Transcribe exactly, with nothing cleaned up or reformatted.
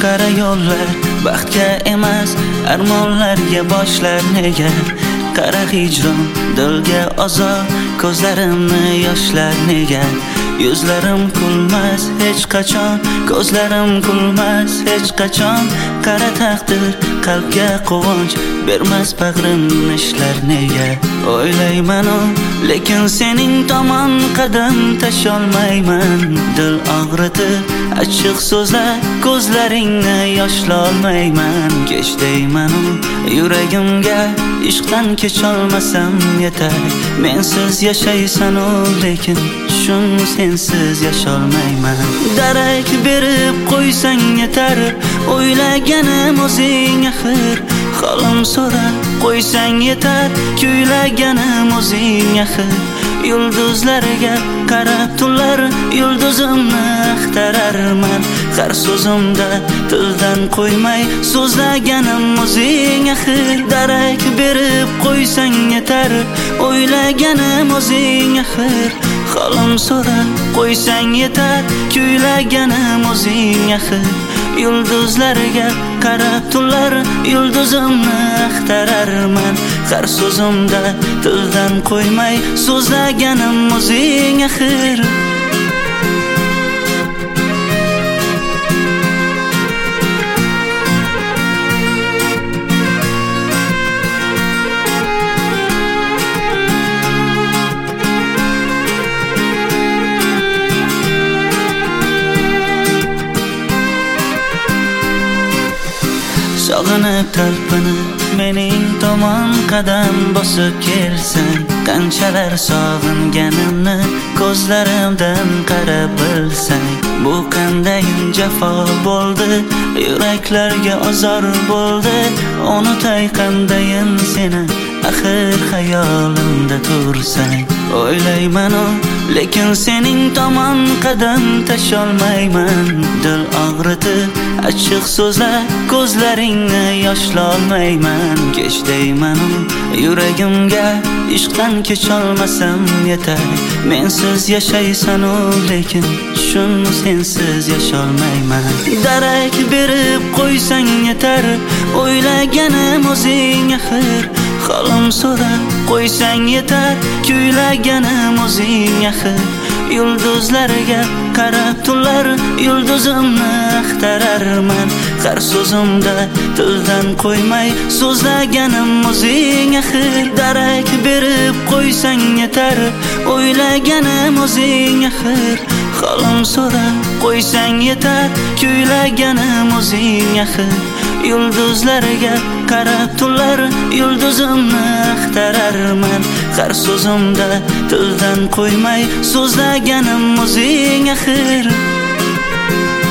qara yo'llar baxtga emas armonlarga boshlar nega qara hijron dilga azor ko'zlarimni yoshlar nega yuzlarim kulmas hech qachon ko'zlarim kulmas hech qachon qara taqdir qalbga quvonch bermas bag'rim ishlar nega o'ylayman lekin sening tomon qadam tasholmayman dil og'ritib achchiq so'zlar ko'zlaringni yoshlolmayman kech deyman yuragimga ishqdan kecholmasam yetar mensiz yashaysan lekin shun sensiz yasholmayman darak berib qo'ysang yetar o'ylaganim o'zing axir xolim so'rab qo'ysang yetar kuylaganim o'zing axir yulduzlarga qarab tunlar yulduzimni axtararman har so'zimda tildan qo'ymay so'zlaganim o'zing axir darak berib qo'ysang yetar o'ylaganim o'zing axir xolim so'rab qo'ysang yetar kuylaganim o'zing axir yulduzlarga qarab tunlar yulduzimni axtararman har so'zimda tildan qo'ymay so'zlaganim o'zing axir sog'inib talpinib mening tomon qadam bosib kelsang qanchalar sog'inganimni ko'zlarimdan qarab bilsang bu qandayin jafo bo'ldi yuraklarga azor bo'ldi unutay qandayin seni axir xayolimda tursang o'ylayman lekin sening tomon qadam tasholmayman dil og'ritib achchiq so'zlar ko'zlaringni yoshlolmayman kech deyman yuragimga ishqdan kecholmasam yetar mensiz yashaysan lekin shun sensiz yasholmayman darak berib qo'ysang yetar o'ylaganim o'zing axir xolim so'rab qo'ysang yetar kuylaganim o'zing axir yulduzlarga qarab tunlar yulduzimni axtararman har so'zimda tildan qo'ymay so'zlaganim o'zing axir darak berib qo'ysang yetar o'ylaganim o'zing axir xolim so'rab qo'ysang yetar kuylaganim o'zing axir yulduzlarga qarab tunlar yulduzimni axtararman har so'zimda tildan qo'ymay so'zlaganim o'zing axir